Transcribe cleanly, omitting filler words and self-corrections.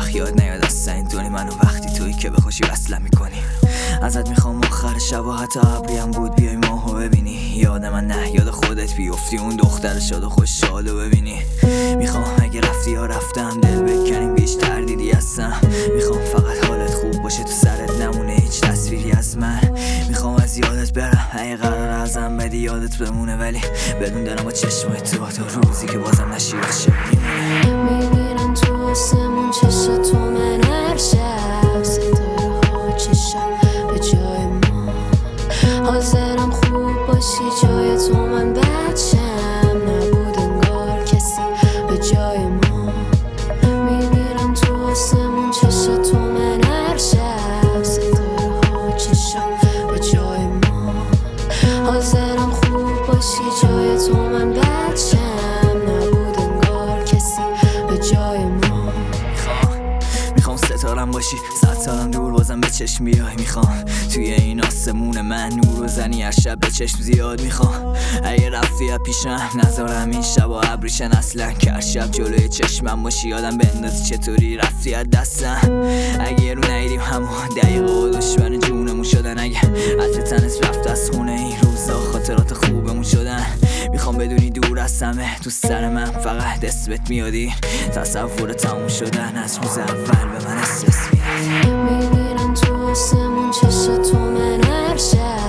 یاد نیاد اصلا این دونی منو وقتی تویی که به خوشی وصلم میکنی. ازت میخوام آخر شب و حتی ابریم بود بیای ماهو ببینی. یاد من نه یاد خودت بیفتی اون دختر شاد و خوشحالو ببینی. میخوام اگه رفتی یا رفتم دل بکنیم بیشتر دیدی هستم. میخوام فقط حالت خوب باشه تو سرت نمونه هیچ تصویری از من. میخوام از یادت برم اگه قرار ازم بدی یادت بمونه ولی بدون دلم و چشمای تو تا روزی که بازم نشیرد شب میمیرن تو آسمون چشا تو من هر شب ستاره ها چشم به جای ما. حاضرم خوب باشی جای تو من بچم نبود انگار کسی به جای ما. میمیرن تو آسمون چشا تو من هر شب ستاره ها چشم به جای ما. حاضرم خوب باشی جای تو من بچم نبود انگار کسی به جای ما. میخوام ستارم باشی 100 سالم دور بازم به چشم بیای. میخوام توی این آسمون من نور زنی هر شب به چشم زیاد. میخوام اگه رفتی از پیشم نذارم این شب و ابریشن اصلا که هر شب جلوی چشمم باشی یادم بندازی چطوری رفتی از دستم. اگه یه رو نیدیم همون دقیقه و دشمن جونمون شدن. اگه عطر تنت رفت از خونه این روزا خاطرات خوبمون شدن. میخوام بدونی دور از همه تو سر من فقط اسمت میادی. تصور تموم شدن از روز اول به من استرس میاد. میمیرن تو آسمون چشا تو من هر شب